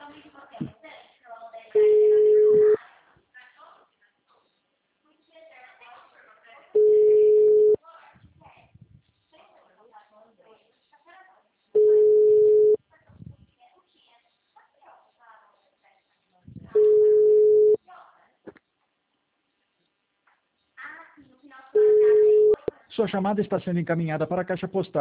Sua chamada está sendo encaminhada para a caixa postal.